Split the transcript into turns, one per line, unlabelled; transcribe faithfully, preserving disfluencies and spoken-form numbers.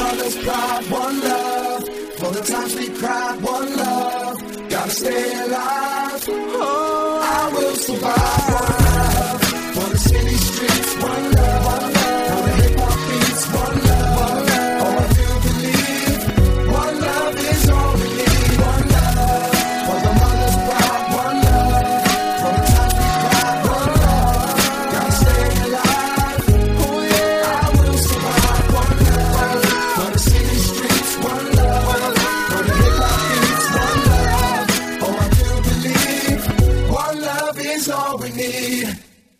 colors, pride, one love. For the times we cried, one love. Gotta stay alive. Oh, I will survive. One love. For the city streets, one love. One love. For the hip hop beats, one love.